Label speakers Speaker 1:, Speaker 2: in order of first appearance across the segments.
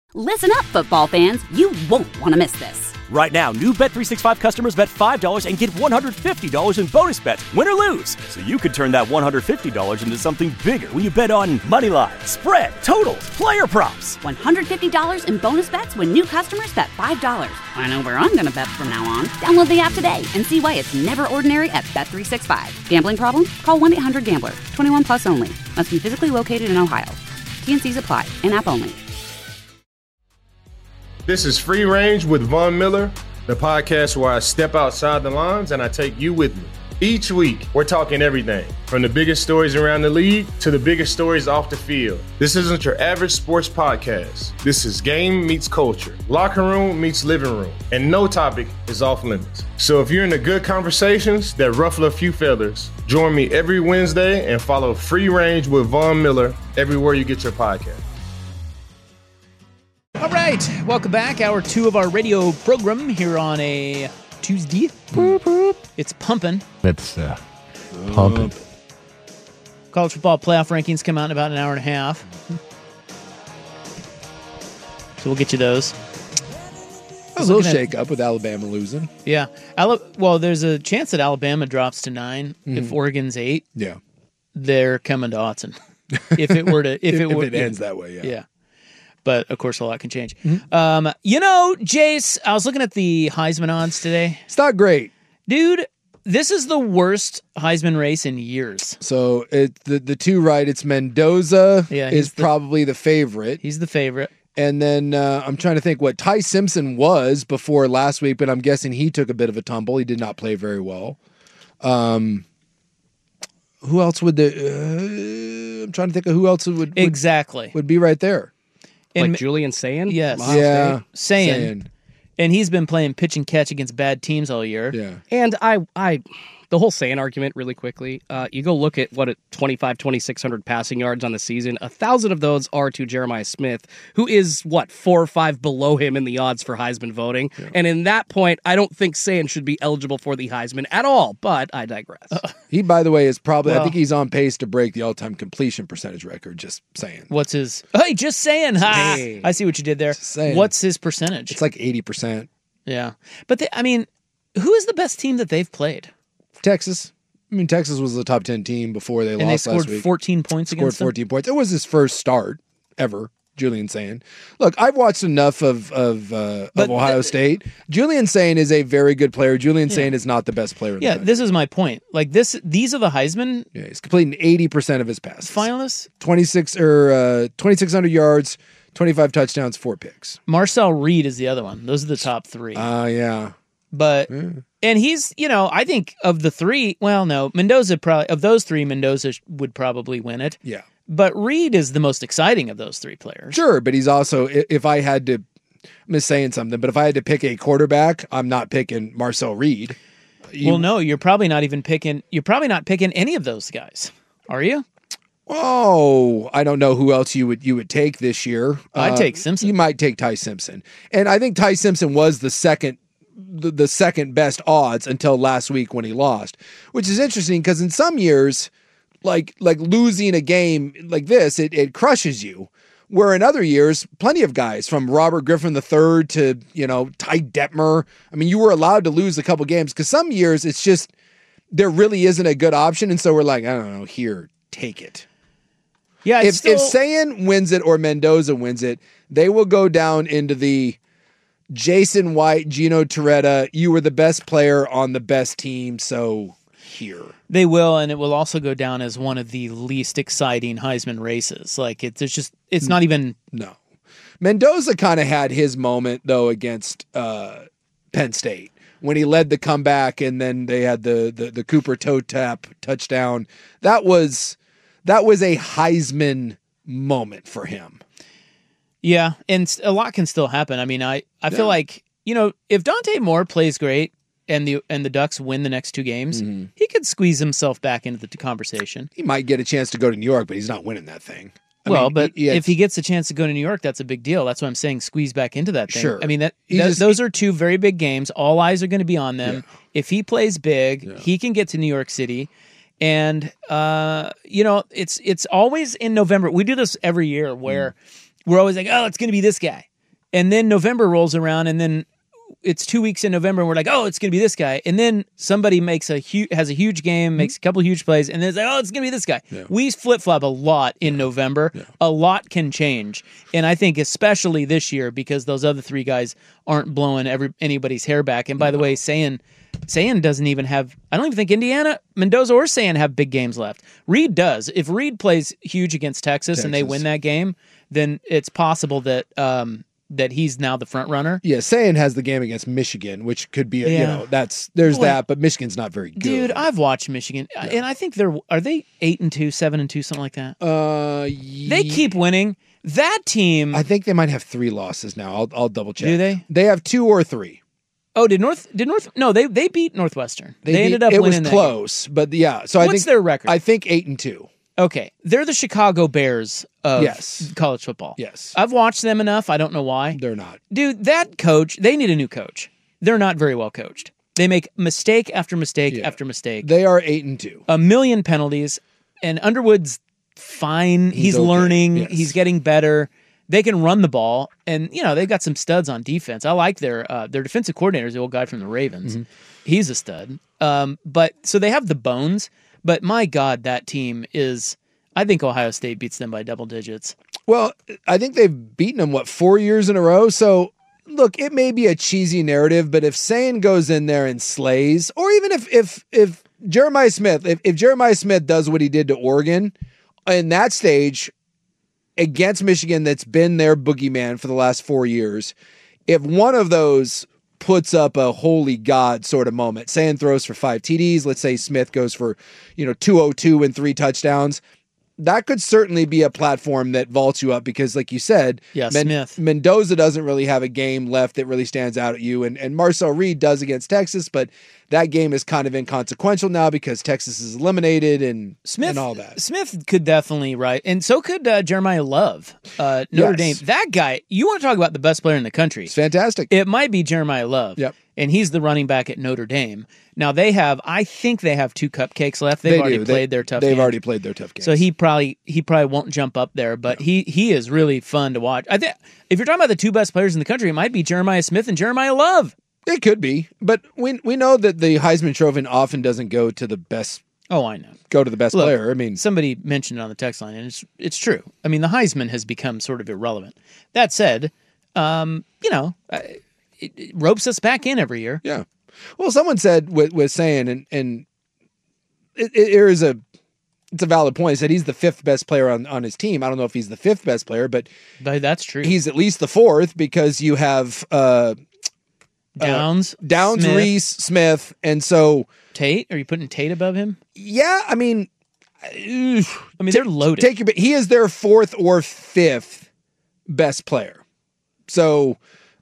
Speaker 1: Listen up, football fans. You won't want to miss this.
Speaker 2: Right now, new Bet365 customers bet $5 and get $150 in bonus bets, win or lose. So you could turn that $150 into something bigger when you bet on money line, spread, totals, player props.
Speaker 1: $150 in bonus bets when new customers bet $5. I know where I'm going to bet from now on. Download the app today and see why it's never ordinary at Bet365. Gambling problem? Call 1-800-GAMBLER. 21 plus only. Must be physically located in Ohio. T&Cs apply. In-app only.
Speaker 3: This is Free Range with Von Miller, the podcast where I step outside the lines and I take you with me. Each week, we're talking everything from the biggest stories around the league to the biggest stories off the field. This isn't your average sports podcast. This is game meets culture, locker room meets living room, and no topic is off limits. So if you're into good conversations that ruffle a few feathers, join me every Wednesday and follow Free Range with Von Miller everywhere you get your podcast.
Speaker 4: All right, welcome back. Hour 2 of our radio program here on a Tuesday. It's pumping.
Speaker 5: It's pumping.
Speaker 4: College football playoff rankings come out in about an hour and a half. So we'll get you those.
Speaker 6: A little shake up with Alabama losing.
Speaker 4: Yeah. Well, there's a chance that Alabama drops to 9 if Oregon's 8.
Speaker 6: Yeah.
Speaker 4: They're coming to Autzen. If it
Speaker 6: ends that way, yeah.
Speaker 4: Yeah. But, of course, a lot can change. Jace, I was looking at the Heisman odds today.
Speaker 6: It's not great.
Speaker 4: Dude, this is the worst Heisman race in years.
Speaker 6: So, the two right, it's Mendoza is probably the favorite.
Speaker 4: He's the favorite.
Speaker 6: And then I'm trying to think what Ty Simpson was before last week, but I'm guessing he took a bit of a tumble. He did not play very well. Who else would I'm trying to think of who else would be right there.
Speaker 7: Like Julian Sayin?
Speaker 4: Yes.
Speaker 6: Yeah.
Speaker 4: Sayin. And he's been playing pitch and catch against bad teams all year.
Speaker 6: Yeah.
Speaker 7: And the whole Sayin argument really quickly, you go look at 2,600 passing yards on the season. 1,000 of those are to Jeremiah Smith, who is 4 or 5 below him in the odds for Heisman voting. Yeah. And in that point, I don't think Sayin should be eligible for the Heisman at all, but I digress.
Speaker 6: He, by the way, is probably, I think he's on pace to break the all-time completion percentage record, just saying.
Speaker 4: What's his? Hey, just saying. Ha! Hey. I see what you did there. What's his percentage?
Speaker 6: It's like 80%.
Speaker 4: Yeah. But, who is the best team that they've played?
Speaker 6: Texas. I mean, Texas was the top 10 team before they lost last week.
Speaker 4: And they scored 14 points against them?
Speaker 6: Scored 14 points. It was his first start ever, Julian Sayin. Look, I've watched enough of Ohio State. Julian Sayin is a very good player. Julian Sayin is not the best player in the country.
Speaker 4: This is my point. Like, these are the Heisman.
Speaker 6: Yeah, he's completing 80% of his passes.
Speaker 4: Finalists?
Speaker 6: 2,600 yards, 25 touchdowns, 4 picks.
Speaker 4: Marcel Reed is the other one. Those are the top 3.
Speaker 6: Yeah.
Speaker 4: But, and he's, I think of the 3, Mendoza of those 3, Mendoza would probably win it.
Speaker 6: Yeah.
Speaker 4: But Reed is the most exciting of those 3 players.
Speaker 6: Sure, but he's also, if I had to, I'm saying something, but if I had to pick a quarterback, I'm not picking Marcel Reed.
Speaker 4: You're probably not picking any of those guys, are you?
Speaker 6: Oh, I don't know who else you would take this year.
Speaker 4: I'd take Simpson.
Speaker 6: You might take Ty Simpson. And I think Ty Simpson was the second best odds until last week when he lost, which is interesting because in some years, like losing a game like this, it crushes you. Where in other years, plenty of guys from Robert Griffin III to, Ty Detmer. I mean, you were allowed to lose a couple games because some years it's just, there really isn't a good option. And so we're like, I don't know, here, take it.
Speaker 4: Yeah.
Speaker 6: If Sayin wins it or Mendoza wins it, they will go down into the Jason White, Gino Torretta, you were the best player on the best team, so here.
Speaker 4: They will, and it will also go down as one of the least exciting Heisman races. Like, it's not even...
Speaker 6: No. Mendoza kind of had his moment, though, against Penn State, when he led the comeback, and then they had the Cooper toe tap touchdown. That was a Heisman moment for him.
Speaker 4: Yeah, and a lot can still happen. I mean, I feel like, if Dante Moore plays great and the Ducks win the next 2 games, he could squeeze himself back into the conversation.
Speaker 6: He might get a chance to go to New York, but he's not winning that thing.
Speaker 4: If he gets a chance to go to New York, that's a big deal. That's why I'm saying squeeze back into that thing.
Speaker 6: Sure.
Speaker 4: I mean, those are 2 very big games. All eyes are going to be on them. Yeah. If he plays big, he can get to New York City. And, it's always in November. We do this every year where we're always like, oh, it's going to be this guy. And then November rolls around, and then it's 2 weeks in November, and we're like, oh, it's going to be this guy. And then somebody has a huge game, makes a couple huge plays, and then it's like, oh, it's going to be this guy. Yeah. We flip-flop a lot in November. Yeah. A lot can change. And I think especially this year, because those other three guys aren't blowing anybody's hair back. And by the way, Sayin doesn't even have, I don't even think Indiana, Mendoza, or Sayin have big games left. Reed does. If Reed plays huge against Texas and they win that game, then it's possible that that he's now the front runner.
Speaker 6: Yeah, Sayin has the game against Michigan, which could be, that, but Michigan's not very good.
Speaker 4: Dude, I've watched Michigan, and I think are they 8-2, 7-2, something like that? They keep winning. That team,
Speaker 6: I think they might have 3 losses now. I'll double check.
Speaker 4: Do they?
Speaker 6: They have 2 or 3.
Speaker 4: Oh, did North? No, they beat Northwestern. They ended up winning.
Speaker 6: It was close, but yeah. So
Speaker 4: what's their record?
Speaker 6: I think 8-2.
Speaker 4: Okay, they're the Chicago Bears of college football.
Speaker 6: Yes.
Speaker 4: I've watched them enough. I don't know why.
Speaker 6: They're not.
Speaker 4: Dude, that coach, they need a new coach. They're not very well coached. They make mistake after mistake after mistake.
Speaker 6: They are 8-2.
Speaker 4: A million penalties, and Underwood's fine. He's okay. Learning. Yes. He's getting better. They can run the ball, and they've got some studs on defense. I like their defensive coordinator, the old guy from the Ravens. Mm-hmm. He's a stud. But so they have the bones. But my God, that team is. I think Ohio State beats them by double digits.
Speaker 6: Well, I think they've beaten them 4 years in a row. So look, it may be a cheesy narrative, but if Sayin goes in there and slays, or even if Jeremiah Smith, if Jeremiah Smith does what he did to Oregon in that stage against Michigan, that's been their boogeyman for the last 4 years, if one of those puts up a holy God sort of moment, Sayin throws for 5 TDs, let's say Smith goes for 202 and 3 touchdowns, that could certainly be a platform that vaults you up because, like you said,
Speaker 4: Smith.
Speaker 6: Mendoza doesn't really have a game left that really stands out at you, and Marcel Reed does against Texas, but that game is kind of inconsequential now because Texas is eliminated and all that.
Speaker 4: Smith could definitely, right, and so could Jeremiah Love, Notre Dame. That guy, you want to talk about the best player in the country.
Speaker 6: It's fantastic.
Speaker 4: It might be Jeremiah Love.
Speaker 6: Yep.
Speaker 4: And he's the running back at Notre Dame. Now I think they have 2 cupcakes left. They've already played their tough games.
Speaker 6: Already played their tough games.
Speaker 4: So he probably won't jump up there, but he is really fun to watch. I think if you're talking about the 2 best players in the country, it might be Jeremiah Smith and Jeremiah Love.
Speaker 6: It could be, but we know that the Heisman Trophy often doesn't go to the best.
Speaker 4: Oh, I know.
Speaker 6: Go to the best player. I mean,
Speaker 4: somebody mentioned it on the text line, and it's true. I mean, the Heisman has become sort of irrelevant. That said, it ropes us back in every year.
Speaker 6: Yeah. Well, someone said with Sayin, and it's a valid point. He said he's the 5th best player on his team. I don't know if he's the 5th best player, but
Speaker 4: that's true.
Speaker 6: He's at least the 4th because you have
Speaker 4: Downs,
Speaker 6: Smith. Reese, Smith, and so
Speaker 4: Tate. Are you putting Tate above him?
Speaker 6: Yeah, I mean,
Speaker 4: they're loaded.
Speaker 6: He is their 4th or 5th best player. So,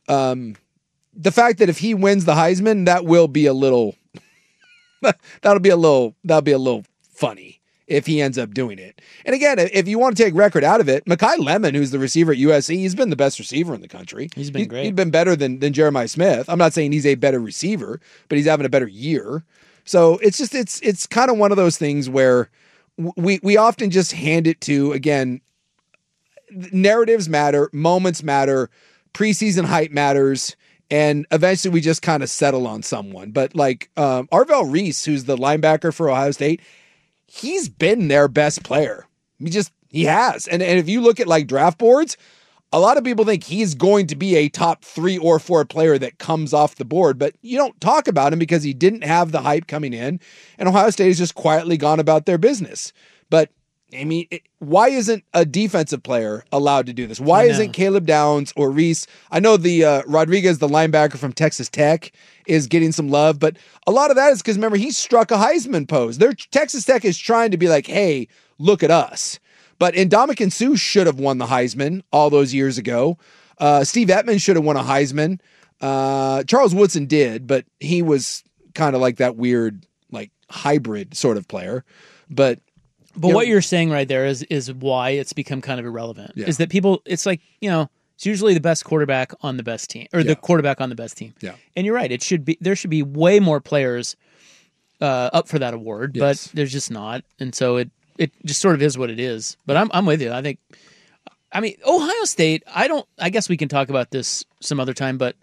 Speaker 6: the fact that if he wins the Heisman, that will be a little, that'll be a little funny if he ends up doing it. And again, if you want to take record out of it, Mekhi Lemon, who's the receiver at USC, he's been the best receiver in the country.
Speaker 4: He's been great.
Speaker 6: He's been better than Jeremiah Smith. I'm not saying he's a better receiver, but he's having a better year. So it's kind of one of those things where we often just hand it to, again, narratives matter, moments matter, preseason hype matters, and eventually we just kind of settle on someone. But like Arvell Reese, who's the linebacker for Ohio State, he's been their best player. He has. And if you look at like draft boards, a lot of people think he's going to be a top 3 or 4 player that comes off the board, but you don't talk about him because he didn't have the hype coming in, and Ohio State has just quietly gone about their business. But I mean, why isn't a defensive player allowed to do this? Why isn't Caleb Downs or Reese? I know the Rodriguez, the linebacker from Texas Tech, is getting some love, but a lot of that is because, remember, he struck a Heisman pose. Texas Tech is trying to be like, hey, look at us. But Ndamukong Suh should have won the Heisman all those years ago. Steve Ettman should have won a Heisman. Charles Woodson did, but he was kind of like that weird, like, hybrid sort of player. But
Speaker 4: what you're saying right there is why it's become kind of irrelevant. Yeah. Is that people, it's like, it's usually the best quarterback on the best team, or the quarterback on the best team.
Speaker 6: Yeah.
Speaker 4: And you're right. There should be way more players up for that award, but there's just not. And so it just sort of is what it is. But I'm with you. I think I mean, Ohio State, I guess we can talk about this some other time, but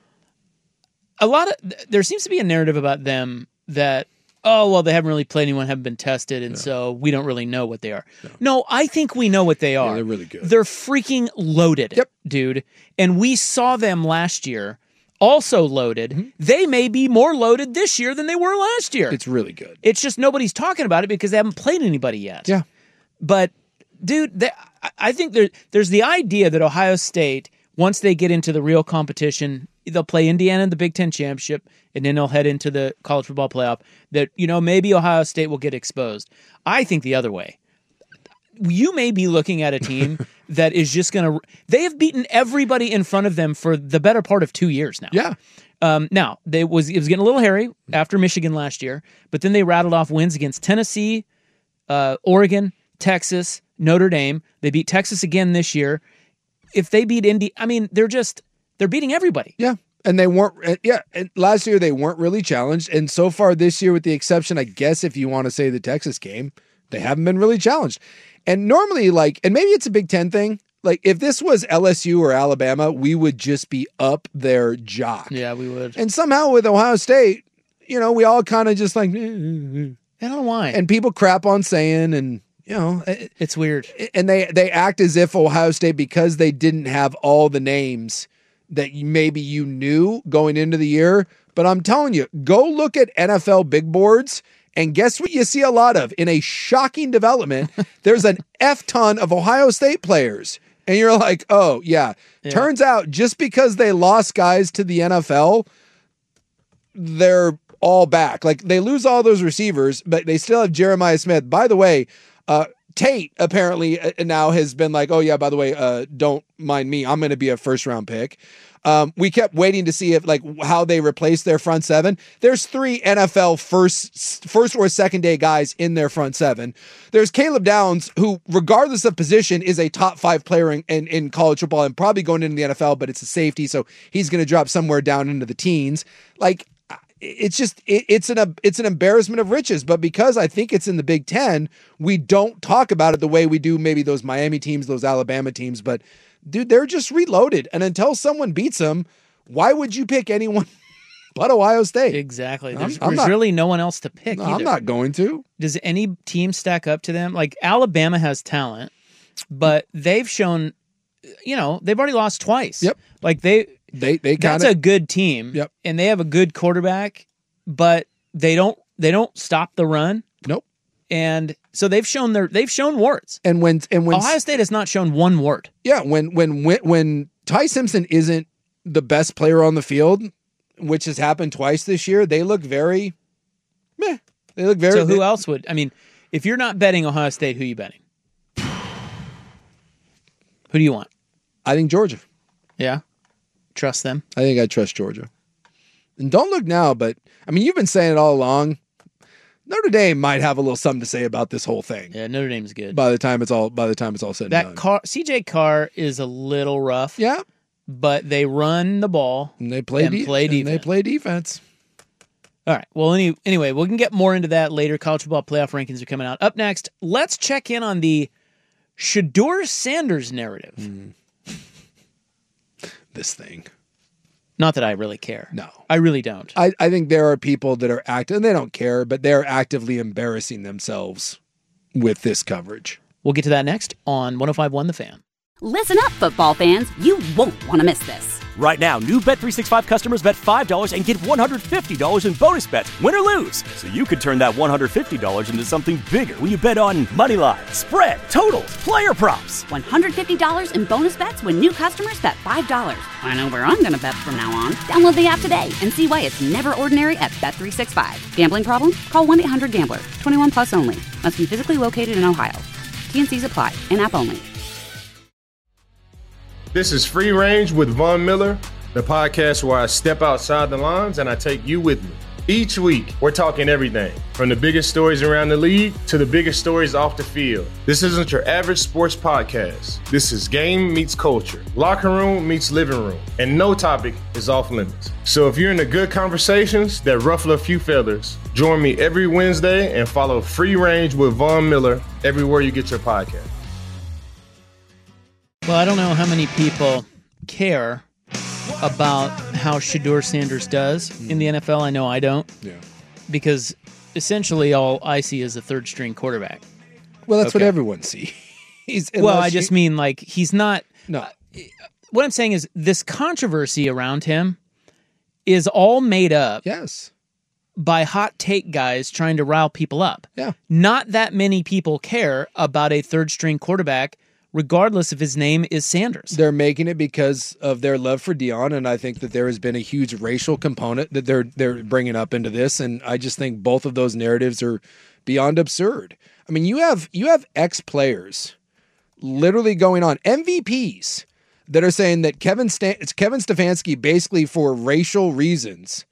Speaker 4: there seems to be a narrative about them that, oh, well, they haven't really played anyone, haven't been tested, and so we don't really know what they are. No, I think we know what they are.
Speaker 6: Yeah, they're really good.
Speaker 4: They're freaking loaded, dude. And we saw them last year, also loaded. Mm-hmm. They may be more loaded this year than they were last year.
Speaker 6: It's really good.
Speaker 4: It's just nobody's talking about it because they haven't played anybody yet.
Speaker 6: Yeah.
Speaker 4: But, dude, I think there's the idea that Ohio State, once they get into the real competition, they'll play Indiana in the Big Ten Championship, and then they'll head into the college football playoff, that, maybe Ohio State will get exposed. I think the other way. You may be looking at a team that is just going to... They have beaten everybody in front of them for the better part of 2 years now.
Speaker 6: Yeah.
Speaker 4: Now, it was getting a little hairy after Michigan last year, but then they rattled off wins against Tennessee, Oregon, Texas, Notre Dame. They beat Texas again this year. If they beat Indy, I mean, they're beating everybody.
Speaker 6: Yeah. And they weren't, and last year they weren't really challenged. And so far this year, with the exception, I guess, if you want to say the Texas game, they haven't been really challenged. And normally, and maybe it's a Big Ten thing, if this was LSU or Alabama, we would just be up their jock.
Speaker 4: Yeah, we would.
Speaker 6: And somehow with Ohio State, we all kind of just I
Speaker 4: don't know why.
Speaker 6: And people crap on saying, and
Speaker 4: it's weird.
Speaker 6: And they act as if Ohio State, because they didn't have all the names that maybe you knew going into the year. But I'm telling you, go look at NFL big boards, and guess what you see a lot of? In a shocking development, there's an F-ton of Ohio State players. And you're like, oh, yeah. Turns out just because they lost guys to the NFL, they're all back. They lose all those receivers, but they still have Jeremiah Smith. By the way, Tate apparently now has been like, oh, yeah, by the way, don't mind me. I'm going to be a first-round pick. We kept waiting to see if how they replace their front seven. There's 3 NFL first or second day guys in their front seven. There's Caleb Downs, who, regardless of position, is a top 5 player in college football and probably going into the NFL, but it's a safety, so he's going to drop somewhere down into the teens. It's just it's an embarrassment of riches. But because I think it's in the Big Ten, we don't talk about it the way we do maybe those Miami teams, those Alabama teams. But dude, they're just reloaded. And until someone beats them, why would you pick anyone but Ohio State?
Speaker 4: Exactly. There's really no one else to pick.
Speaker 6: No, I'm not going to.
Speaker 4: Does any team stack up to them? Alabama has talent, but they've shown, they've already lost twice.
Speaker 6: Yep.
Speaker 4: That's a good team.
Speaker 6: Yep.
Speaker 4: And they have a good quarterback, but they don't stop the run.
Speaker 6: Nope.
Speaker 4: And so they've shown warts.
Speaker 6: And when
Speaker 4: Ohio State has not shown one wart.
Speaker 6: Yeah, when Ty Simpson isn't the best player on the field, which has happened twice this year, they look very meh. They look very.
Speaker 4: So who else would? I mean, if you're not betting Ohio State, who are you betting? Who do you want?
Speaker 6: I think Georgia.
Speaker 4: Yeah. Trust them.
Speaker 6: I think I trust Georgia. And don't look now, but I mean, you've been saying it all along. Notre Dame might have a little something to say about this whole thing.
Speaker 4: Yeah, Notre Dame's good.
Speaker 6: By the time it's all said and done.
Speaker 4: CJ Carr is a little rough.
Speaker 6: Yeah.
Speaker 4: But they run the ball
Speaker 6: and they play defense.
Speaker 4: All right. Well, anyway, we can get more into that later. College football playoff rankings are coming out. Up next, let's check in on the Shedeur Sanders narrative.
Speaker 6: This thing.
Speaker 4: Not that I really care.
Speaker 6: No.
Speaker 4: I really don't.
Speaker 6: I think there are people that are active, and they don't care, but they're actively embarrassing themselves with this coverage.
Speaker 4: We'll get to that next on 105.1 The Fan.
Speaker 1: Listen up, football fans. You won't want to miss this.
Speaker 2: Right now, new Bet365 customers bet $5 and get $150 in bonus bets, win or lose. So you could turn that $150 into something bigger when you bet on moneyline, spread, totals, player props.
Speaker 1: $150 in bonus bets when new customers bet $5. I know where I'm going to bet from now on. Download the app today and see why it's never ordinary at Bet365. Gambling problem? Call 1-800-GAMBLER. 21 plus only. Must be physically located in Ohio. T&Cs apply. In-app only.
Speaker 3: This is Free Range with Von Miller, the podcast where I step outside the lines and I take you with me. Each week, we're talking everything from the biggest stories around the league to the biggest stories off the field. This isn't your average sports podcast. This is game meets culture, locker room meets living room, and no topic is off limits. So if you're into good conversations that ruffle a few feathers, join me every Wednesday and follow Free Range with Von Miller everywhere you get your podcast.
Speaker 4: Well, I don't know how many people care about how Shedeur Sanders does in the NFL. I know I don't.
Speaker 6: Yeah.
Speaker 4: Because essentially all I see is a third-string quarterback.
Speaker 6: Well, that's what everyone sees.
Speaker 4: I just mean like he's not.
Speaker 6: No.
Speaker 4: What I'm saying is this controversy around him is all made up.
Speaker 6: Yes.
Speaker 4: By hot take guys trying to rile people up.
Speaker 6: Yeah.
Speaker 4: Not that many people care about a third-string quarterback, regardless if his name is Sanders.
Speaker 6: They're making it because of their love for Deion, and I think that there has been a huge racial component that they're bringing up into this, and I just think both of those narratives are beyond absurd. I mean, you have ex-players literally going on, MVPs, that are saying that Kevin Stefanski, basically for racial reasons,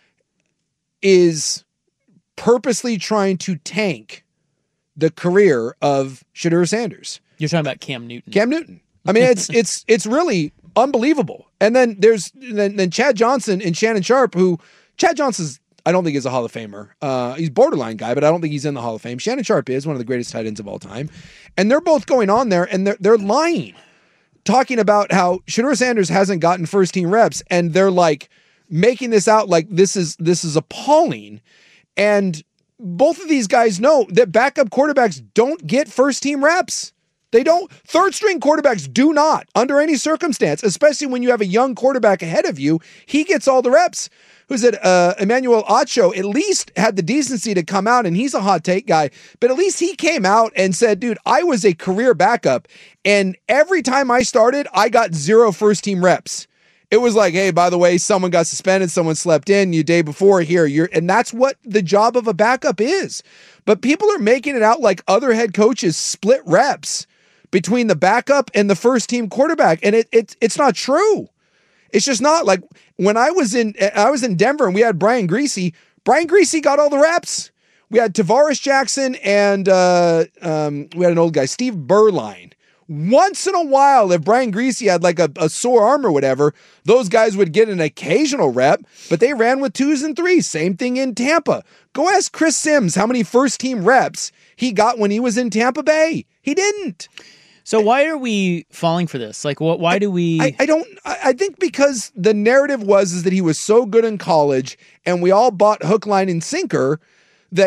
Speaker 6: is purposely trying to tank the career of Shedeur Sanders.
Speaker 4: You're talking about Cam Newton.
Speaker 6: Cam Newton. I mean, it's really unbelievable. And then there's Chad Johnson and Shannon Sharpe, who Chad Johnson's, I don't think is a Hall of Famer. He's borderline guy, but I don't think he's in the Hall of Fame. Shannon Sharpe is one of the greatest tight ends of all time. And they're both going on there and they're lying, talking about how Shedeur Sanders hasn't gotten first team reps, and they're like making this out like this is appalling. And both of these guys know that backup quarterbacks don't get first team reps. They don't. Third string quarterbacks do not, under any circumstance, especially when you have a young quarterback ahead of you. He gets all the reps. Who's it? Emmanuel Acho at least had the decency to come out, and he's a hot take guy, but at least he came out and said, dude, I was a career backup, and every time I started, I got 0 first team reps. It was like, hey, by the way, someone got suspended, someone slept in you day before here. And that's what the job of a backup is. But people are making it out like other head coaches split reps between the backup and the first team quarterback. And it's not true. It's just not. Like when I was in Denver and we had Brian Griese got all the reps. We had Tavares Jackson and we had an old guy, Steve Berline. Once in a while, if Brian Griese had like a sore arm or whatever, those guys would get an occasional rep, but they ran with 2s and 3s. Same thing in Tampa. Go ask Chris Sims how many first team reps he got when he was in Tampa Bay. He didn't.
Speaker 4: So why are we falling for this? Like, why do we?
Speaker 6: I think because the narrative was that he was so good in college, and we all bought hook, line, and sinker that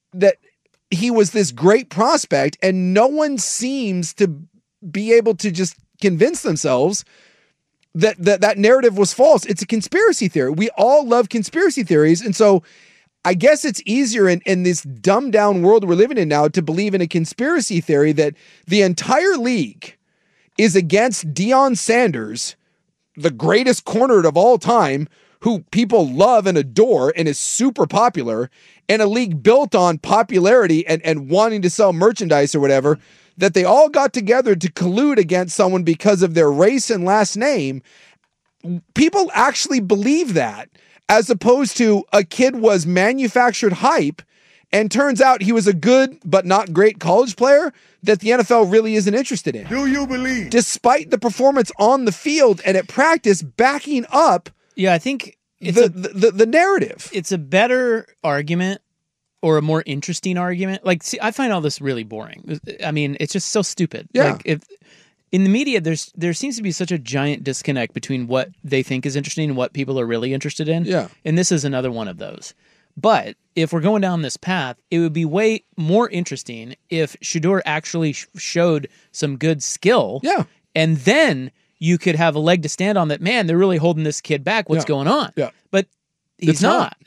Speaker 6: he was this great prospect, and no one seems to be able to just convince themselves that narrative was false. It's a conspiracy theory. We all love conspiracy theories, and so I guess it's easier in this dumbed down world we're living in now to believe in a conspiracy theory that the entire league is against Deion Sanders, the greatest corner of all time, who people love and adore and is super popular, and a league built on popularity and wanting to sell merchandise or whatever, that they all got together to collude against someone because of their race and last name. People actually believe that, as opposed to a kid was manufactured hype and turns out he was a good but not great college player that the NFL really isn't interested in.
Speaker 8: Do you believe?
Speaker 6: Despite the performance on the field and at practice backing up
Speaker 4: I think it's
Speaker 6: the narrative.
Speaker 4: It's a better argument or a more interesting argument. Like, see, I find all this really boring. I mean, it's just so stupid.
Speaker 6: Yeah.
Speaker 4: Like, if in the media, there seems to be such a giant disconnect between what they think is interesting and what people are really interested in.
Speaker 6: Yeah.
Speaker 4: And this is another one of those. But if we're going down this path, it would be way more interesting if Shedeur actually showed some good skill.
Speaker 6: Yeah.
Speaker 4: And then you could have a leg to stand on that, man, they're really holding this kid back. What's going on?
Speaker 6: Yeah.
Speaker 4: But he's
Speaker 6: It's not.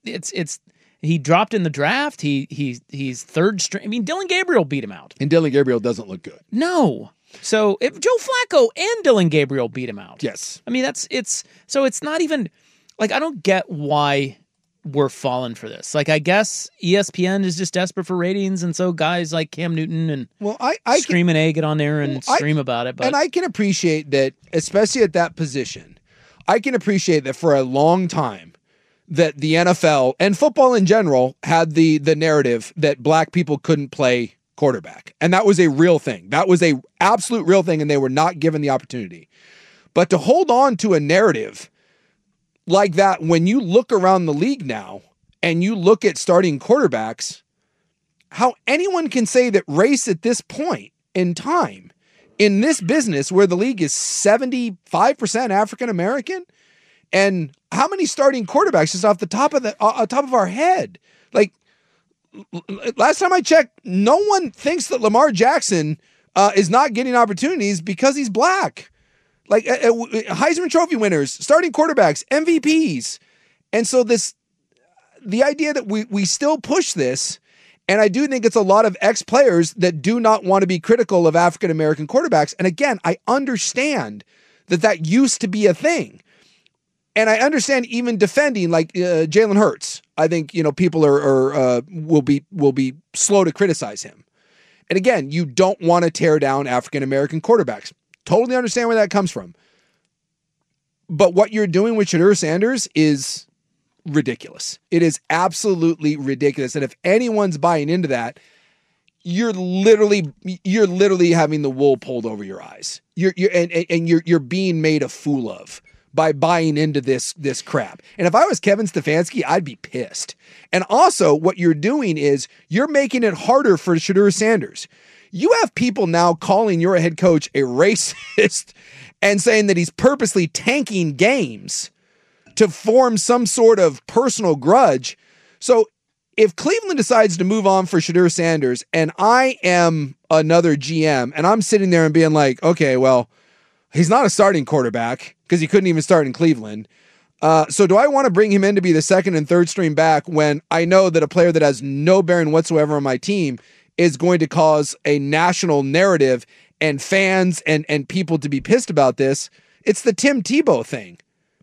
Speaker 4: He dropped in the draft. He's third string. I mean, Dylan Gabriel beat him out.
Speaker 6: And Dylan Gabriel doesn't look good.
Speaker 4: No. So if Joe Flacco and Dylan Gabriel beat him out.
Speaker 6: Yes.
Speaker 4: I mean, it's not even like, I don't get why we're falling for this. Like, I guess ESPN is just desperate for ratings, and so guys like Cam Newton and Scream and A get on there and scream about it. But
Speaker 6: and I can appreciate that, especially at that position. I can appreciate that for a long time that the NFL and football in general had the narrative that black people couldn't play quarterback. And that was a real thing. That was a absolute real thing, and they were not given the opportunity. But to hold on to a narrative like that, when you look around the league now and you look at starting quarterbacks, how anyone can say that race at this point in time in this business where the league is 75% African American, and how many starting quarterbacks is off the top of our head? Like, last time I checked, no one thinks that Lamar Jackson is not getting opportunities because he's black. Like Heisman Trophy winners, starting quarterbacks, MVPs. And so the idea that we still push this, and I do think it's a lot of ex-players that do not want to be critical of African-American quarterbacks. And again, I understand that used to be a thing. And I understand even defending like Jalen Hurts. I think, people will be slow to criticize him. And again, you don't want to tear down African-American quarterbacks. Totally understand where that comes from. But what you're doing with Shedeur Sanders is ridiculous. It is absolutely ridiculous. And if anyone's buying into that, you're literally having the wool pulled over your eyes. You're being made a fool of by buying into this crap. And if I was Kevin Stefanski, I'd be pissed. And also what you're doing is you're making it harder for Shedeur Sanders. You have people now calling your head coach a racist and saying that he's purposely tanking games to form some sort of personal grudge. So if Cleveland decides to move on for Shedeur Sanders, and I am another GM, and I'm sitting there and being like, okay, well, he's not a starting quarterback because he couldn't even start in Cleveland. So do I want to bring him in to be the second and third string back when I know that a player that has no bearing whatsoever on my team is going to cause a national narrative and fans and people to be pissed about this? It's the Tim Tebow thing.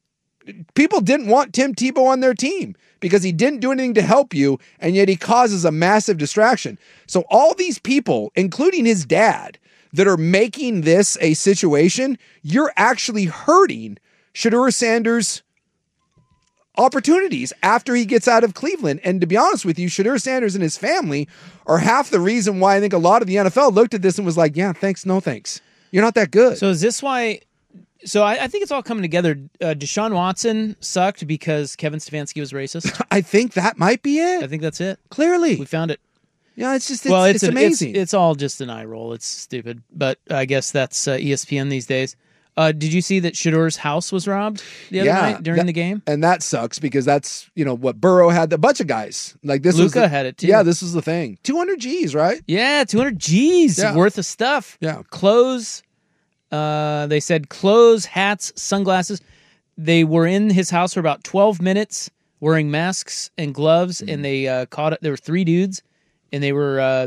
Speaker 6: People didn't want Tim Tebow on their team because he didn't do anything to help you, and yet he causes a massive distraction. So all these people, including his dad, that are making this a situation, you're actually hurting Shedeur Sanders' opportunities after he gets out of Cleveland. And to be honest with you, Shedeur Sanders and his family are half the reason why I think a lot of the NFL looked at this and was like, yeah, thanks, no thanks. You're not that good.
Speaker 4: So is this why... So I think it's all coming together. Deshaun Watson sucked because Kevin Stefanski was racist.
Speaker 6: I think that might be it.
Speaker 4: I think that's it.
Speaker 6: Clearly.
Speaker 4: We found it.
Speaker 6: Yeah, it's amazing.
Speaker 4: It's all just an eye roll. It's stupid. But I guess that's ESPN these days. Did you see that Shedeur's house was robbed the other night during the game?
Speaker 6: And that sucks because that's, what Burrow had, a bunch of guys. Like this
Speaker 4: Luka had it too.
Speaker 6: Yeah, this was the thing. 200 G's, right?
Speaker 4: Yeah, 200 G's worth of stuff.
Speaker 6: Yeah.
Speaker 4: Clothes. They said clothes, hats, sunglasses. They were in his house for about 12 minutes wearing masks and gloves, and they caught it. There were 3 dudes, and they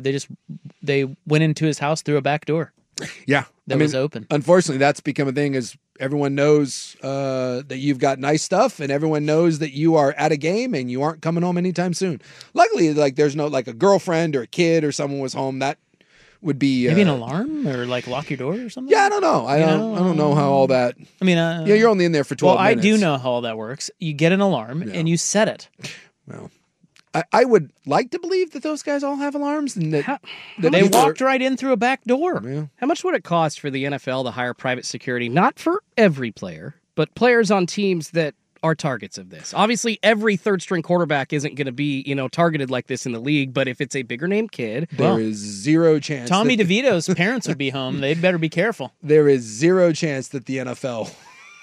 Speaker 4: went into his house through a back door.
Speaker 6: Yeah.
Speaker 4: That was open.
Speaker 6: Unfortunately, that's become a thing as everyone knows that you've got nice stuff, and everyone knows that you are at a game and you aren't coming home anytime soon. Luckily, there's no a girlfriend or a kid or someone was home. That would be
Speaker 4: maybe an alarm or lock your door or something.
Speaker 6: Yeah, I don't know. I don't know how all that.
Speaker 4: I mean,
Speaker 6: you're only in there for 12 minutes.
Speaker 4: I do know how all that works. You get an alarm and you set it.
Speaker 6: Well, I would like to believe that those guys all have alarms and that
Speaker 4: they walked right in through a back door.
Speaker 6: Yeah.
Speaker 7: How much would it cost for the NFL to hire private security, not for every player, but players on teams that are targets of this? Obviously, every third-string quarterback isn't going to be, targeted like this in the league, but if it's a bigger-name kid...
Speaker 6: There is zero chance...
Speaker 4: Tommy DeVito's parents would be home. They'd better be careful.
Speaker 6: There is zero chance that the NFL...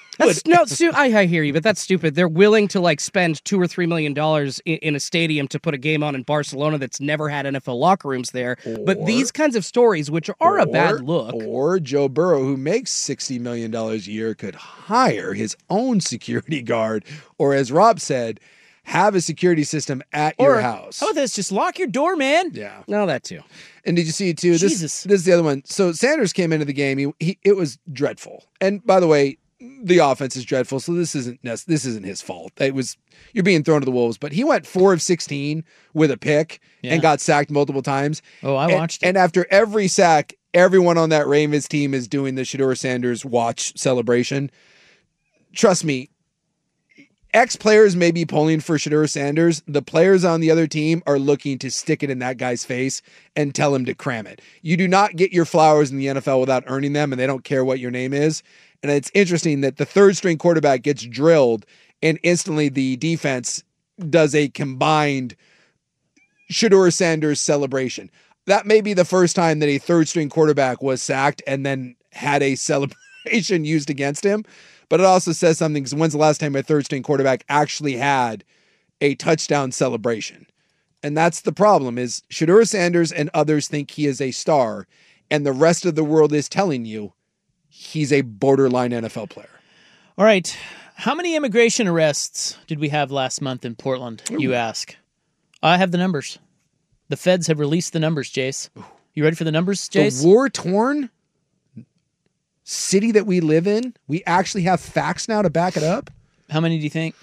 Speaker 7: I hear you, but that's stupid. They're willing to spend $2 or $3 million in a stadium to put a game on in Barcelona that's never had NFL locker rooms there. But these kinds of stories, which are a bad look.
Speaker 6: Or Joe Burrow, who makes $60 million a year, could hire his own security guard, or as Rob said, have a security system at your house.
Speaker 4: How about this? Just lock your door, man.
Speaker 6: Yeah.
Speaker 7: No, that too.
Speaker 6: And did you see it too?
Speaker 4: Jesus.
Speaker 6: This is the other one. So Sanders came into the game. It was dreadful. And by the way, the offense is dreadful, so this isn't his fault. You're being thrown to the wolves, but he went 4 of 16 with a pick and got sacked multiple times.
Speaker 4: Oh, I watched it.
Speaker 6: And after every sack, everyone on that Ravens team is doing the Shedeur Sanders watch celebration. Trust me, ex-players may be pulling for Shedeur Sanders. The players on the other team are looking to stick it in that guy's face and tell him to cram it. You do not get your flowers in the NFL without earning them, and they don't care what your name is. And it's interesting that the third-string quarterback gets drilled, and instantly the defense does a combined Shedeur Sanders celebration. that may be the first time that a third-string quarterback was sacked and then had a celebration used against him. But it also says something, because when's the last time a third-string quarterback actually had a touchdown celebration? And that's the problem, is Shedeur Sanders and others think he is a star, and the rest of the world is telling you he's a borderline NFL player.
Speaker 4: All right. How many immigration arrests did we have last month in Portland, you ask? I have the numbers. The feds have released the numbers, Jace. You ready for the numbers, Jace?
Speaker 6: The war-torn city that we live in, we actually have facts now to back it up.
Speaker 4: How many do you think?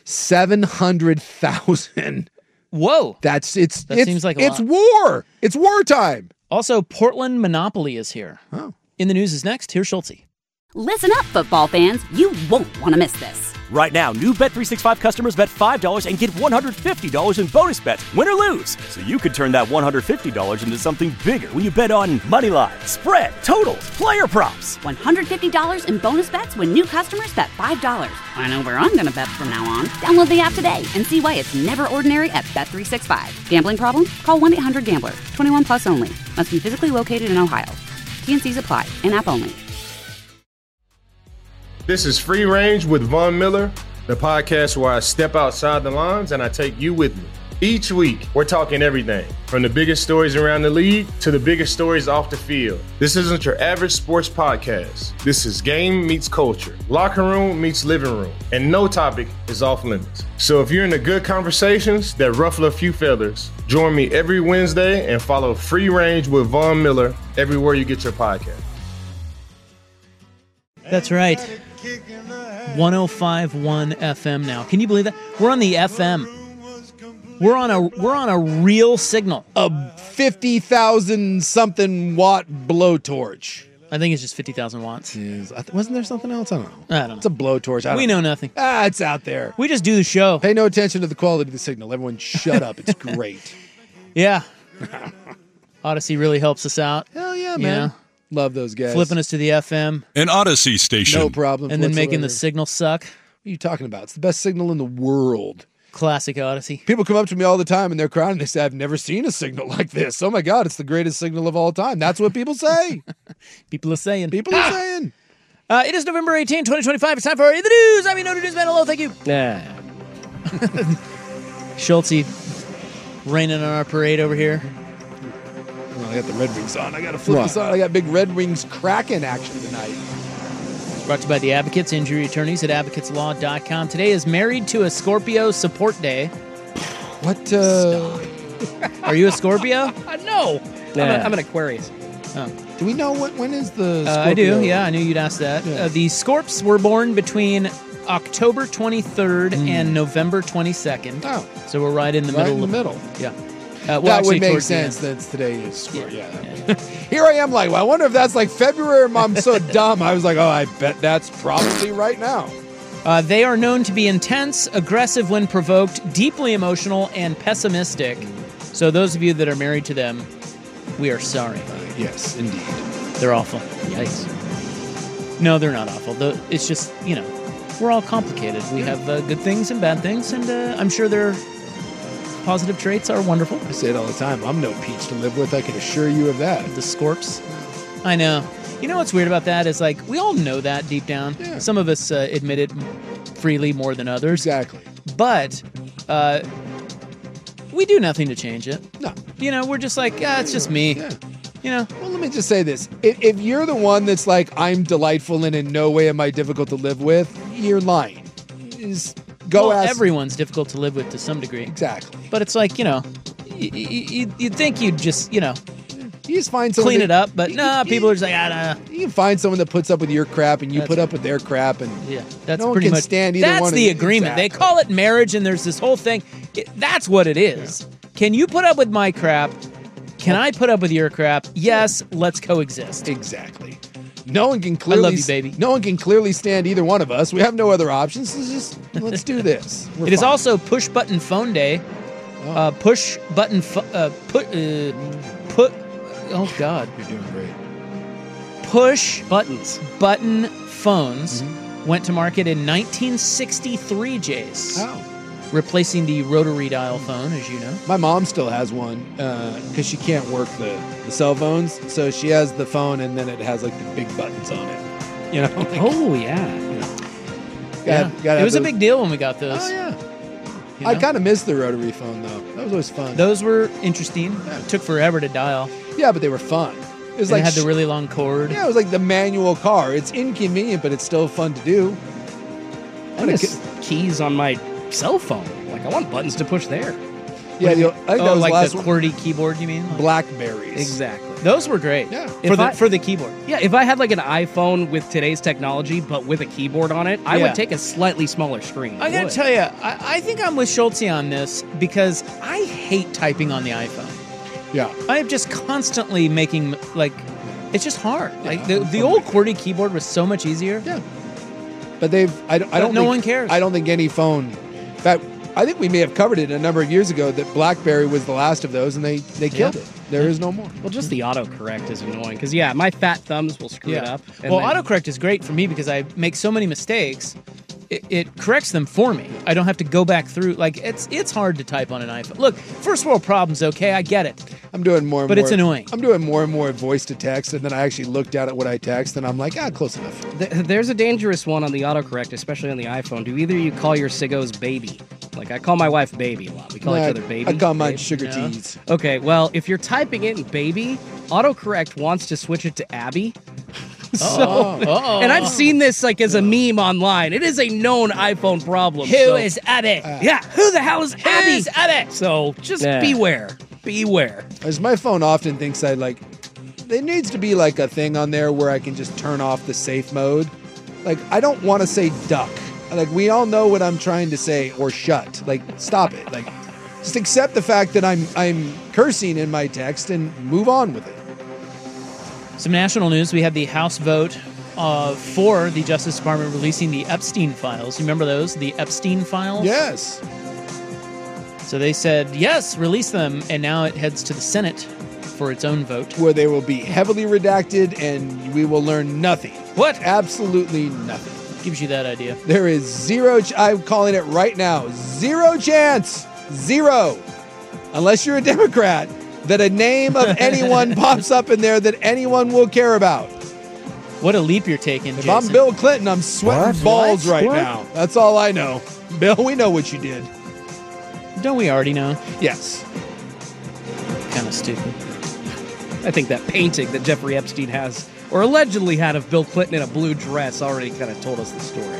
Speaker 6: 700,000.
Speaker 4: Whoa.
Speaker 6: That
Speaker 4: seems like a
Speaker 6: it's
Speaker 4: lot.
Speaker 6: war. It's wartime.
Speaker 4: Also, Portland Monopoly is here.
Speaker 6: Oh.
Speaker 4: In the news is next. Here's Schulte.
Speaker 1: Listen up, football fans. You won't want to miss this.
Speaker 2: Right now, new Bet365 customers bet $5 and get $150 in bonus bets, win or lose. So you could turn that $150 into something bigger when you bet on moneyline, spread, totals, player props.
Speaker 1: $150 in bonus bets when new customers bet $5. I know where I'm going to bet from now on. Download the app today and see why it's never ordinary at Bet365. Gambling problem? Call 1-800-GAMBLER. 21 plus only. Must be physically located in Ohio. T&Cs apply. In-app only.
Speaker 3: This is Free Range with Von Miller, the podcast where I step outside the lines and I take you with me. Each week, we're talking everything from the biggest stories around the league to the biggest stories off the field. This isn't your average sports podcast. This is game meets culture, locker room meets living room, and no topic is off limits. So if you're into good conversations that ruffle a few feathers, join me every Wednesday and follow Free Range with Von Miller everywhere you get your podcast.
Speaker 4: That's right. 105.1 FM now. Can you believe that? We're on the FM. We're on a real signal.
Speaker 6: A 50,000 something watt blowtorch.
Speaker 4: I think it's just 50,000 watts.
Speaker 6: Wasn't there something else? I don't know.
Speaker 4: I don't know.
Speaker 6: It's a blowtorch.
Speaker 4: We know nothing.
Speaker 6: It's out there.
Speaker 4: We just do the show.
Speaker 6: Pay no attention to the quality of the signal. Everyone shut up. It's great.
Speaker 4: Yeah. Odyssey really helps us out.
Speaker 6: Hell yeah, man.
Speaker 4: You know?
Speaker 6: Love those guys.
Speaker 4: Flipping us to the FM.
Speaker 5: An Odyssey station.
Speaker 6: No problem.
Speaker 4: And then making the
Speaker 6: whatsoever.
Speaker 4: signal suck.
Speaker 6: What are you talking about? It's the best signal in the world.
Speaker 4: Classic Odyssey.
Speaker 6: People come up to me all the time and they're crying and they say, I've never seen a signal like this. Oh my God, it's the greatest signal of all time. That's what people say.
Speaker 4: People are saying.
Speaker 6: People are saying.
Speaker 4: It is November 18, 2025. It's time for the news. I'm your newsman. Hello, thank you. Schulte raining on our parade over here.
Speaker 6: Oh, I got the Red Wings on. I got to flip this on. I got big Red Wings Kraken action tonight.
Speaker 4: Brought to you by the Advocates, injury attorneys at advocateslaw.com. Today is Married to a Scorpio Support Day.
Speaker 6: What?
Speaker 4: Are you a Scorpio?
Speaker 7: No. I'm an Aquarius.
Speaker 4: Oh.
Speaker 6: Do we know when is the Scorpio?
Speaker 4: I do, yeah. I knew you'd ask that.
Speaker 6: Yeah.
Speaker 4: The Scorps were born between October 23rd and November 22nd.
Speaker 6: Oh.
Speaker 4: So we're right in the
Speaker 6: Right
Speaker 4: middle.
Speaker 6: in the middle.
Speaker 4: Yeah.
Speaker 6: That would make
Speaker 4: towards the
Speaker 6: sense
Speaker 4: end.
Speaker 6: since today is Scorpio. Yeah. Here I am like, well, I wonder if that's like February. I'm so dumb. I was like, oh, I bet that's probably right now.
Speaker 4: They are known to be intense, aggressive when provoked, deeply emotional, and pessimistic. So those of you that are married to them, we are sorry.
Speaker 6: Yes, indeed.
Speaker 4: They're awful. Yikes. No, they're not awful. It's just, we're all complicated. We have good things and bad things, and I'm sure their positive traits are wonderful.
Speaker 6: I say it all the time. I'm no peach to live with. I can assure you of that.
Speaker 4: The Scorps. I know. You know what's weird about that is, like, we all know that deep down.
Speaker 6: Yeah.
Speaker 4: Some of us admit it freely more than others.
Speaker 6: Exactly.
Speaker 4: But we do nothing to change it.
Speaker 6: No.
Speaker 4: We're just like, it's just me.
Speaker 6: Yeah. Well, let me just say this. If you're the one that's like, I'm delightful and in no way am I difficult to live with, you're lying. Just go ask.
Speaker 4: Everyone's difficult to live with to some degree.
Speaker 6: Exactly.
Speaker 4: But it's like, you'd think you'd just,
Speaker 6: You just find someone
Speaker 4: clean
Speaker 6: that-
Speaker 4: it up. But people are just like, nah.
Speaker 6: You can find someone that puts up with your crap and you put up with their crap. And
Speaker 4: Yeah, that's
Speaker 6: no one
Speaker 4: pretty
Speaker 6: can
Speaker 4: much.
Speaker 6: stand either
Speaker 4: That's
Speaker 6: one of
Speaker 4: the
Speaker 6: them.
Speaker 4: agreement. They
Speaker 6: Exactly.
Speaker 4: call it marriage, and there's this whole thing. That's what it is. Can you put up with my crap? Can I put up with your crap? Yes, let's coexist.
Speaker 6: Exactly. No one can clearly.
Speaker 4: I love you, baby.
Speaker 6: No one can clearly stand either one of us. We have no other options. Let's do this. We're
Speaker 4: It is
Speaker 6: fine.
Speaker 4: also Push Button Phone Day. Push Button Oh God.
Speaker 6: You're doing great.
Speaker 4: Push button phones went to market in 1963, Jace.
Speaker 6: Oh.
Speaker 4: replacing the rotary dial phone, as you know.
Speaker 6: My mom still has one because she can't work the cell phones. So she has the phone and then it has like the big buttons on it. You know? Like,
Speaker 7: Oh yeah.
Speaker 4: It was a big deal when we got those.
Speaker 6: Oh, yeah.
Speaker 4: You
Speaker 6: I
Speaker 4: know?
Speaker 6: kind of miss the rotary phone, though. That was always fun.
Speaker 4: Those were interesting. It took forever to dial.
Speaker 6: Yeah, but they were fun. It was
Speaker 4: They
Speaker 6: like
Speaker 4: had the really long cord.
Speaker 6: yeah, it was like the manual car. It's inconvenient, but it's still fun to do.
Speaker 7: I miss keys on my cell phone. Like I want buttons to push there.
Speaker 6: Yeah, I think that was
Speaker 4: like
Speaker 6: the last
Speaker 4: the
Speaker 6: one.
Speaker 4: QWERTY keyboard, you mean?
Speaker 6: Blackberries.
Speaker 7: Exactly.
Speaker 4: Those were great.
Speaker 6: Yeah.
Speaker 4: For the keyboard.
Speaker 7: Yeah, if I had like an iPhone with today's technology, but with a keyboard on it, I
Speaker 4: Yeah.
Speaker 7: would take a slightly smaller screen.
Speaker 4: I gotta tell you, I think I'm with Schultze on this because I hate typing on the iPhone.
Speaker 6: Yeah.
Speaker 4: I am just constantly making like it's just hard. Like the old QWERTY keyboard was so much easier.
Speaker 6: Yeah. But I don't
Speaker 4: no
Speaker 6: think,
Speaker 4: one cares.
Speaker 6: I don't think any phone. In fact, I think we may have covered it a number of years ago that BlackBerry was the last of those, and they killed it. There is no more.
Speaker 7: Well, just the autocorrect is annoying because my fat thumbs will screw it up. and
Speaker 4: Well,
Speaker 7: then-
Speaker 4: autocorrect is great for me because I make so many mistakes. It corrects them for me. I don't have to go back through. Like it's hard to type on an iPhone. Look, first world problems. Okay, I get it.
Speaker 6: I'm doing more and
Speaker 4: But
Speaker 6: more.
Speaker 4: it's annoying.
Speaker 6: I'm doing more and more voice to text, and then I actually look down at what I text, and I'm like, close enough.
Speaker 7: There's a dangerous one on the autocorrect, especially on the iPhone. Do either you call your Siggos baby? Like I call my wife baby a lot. We call each other baby.
Speaker 6: I call mine
Speaker 7: Babe.
Speaker 6: sugar
Speaker 4: Yeah.
Speaker 6: teas.
Speaker 7: Okay, well, if you're typing in baby, autocorrect wants to switch it to Abby.
Speaker 4: Uh-oh.
Speaker 7: And I've seen this like as a meme online. It is a known iPhone problem.
Speaker 4: Who
Speaker 7: so-
Speaker 4: is Abby?
Speaker 7: Yeah, who the hell is Abby?
Speaker 4: Who's Abby?
Speaker 7: So just
Speaker 4: Yeah.
Speaker 7: beware. Beware.
Speaker 6: As my phone often thinks I like, there needs to be like a thing on there where I can just turn off the safe mode. Like, I don't want to say duck. Like, we all know what I'm trying to say, or shut. Like, stop it. Like, just accept the fact that I'm cursing in my text and move on with it.
Speaker 4: Some national news. We had the House vote for the Justice Department releasing the Epstein files. You remember those? The Epstein files?
Speaker 6: Yes.
Speaker 4: So they said, yes, release them. And now it heads to the Senate for its own vote.
Speaker 6: Where they will be heavily redacted and we will learn nothing.
Speaker 4: What?
Speaker 6: Absolutely nothing.
Speaker 4: Gives you that idea.
Speaker 6: There is zero, I'm calling it right now, zero chance, zero, unless you're a Democrat, that a name of anyone pops up in there that anyone will care about.
Speaker 4: What a leap you're taking,
Speaker 6: If
Speaker 4: Jason.
Speaker 6: I'm Bill Clinton, I'm sweating balls right
Speaker 4: What?
Speaker 6: now. That's all I know. Bill, we know what you did.
Speaker 4: Don't we already know?
Speaker 6: Yes.
Speaker 4: Kind of stupid.
Speaker 7: I think that painting that Jeffrey Epstein has, or allegedly had, of Bill Clinton in a blue dress already kind of told us the story.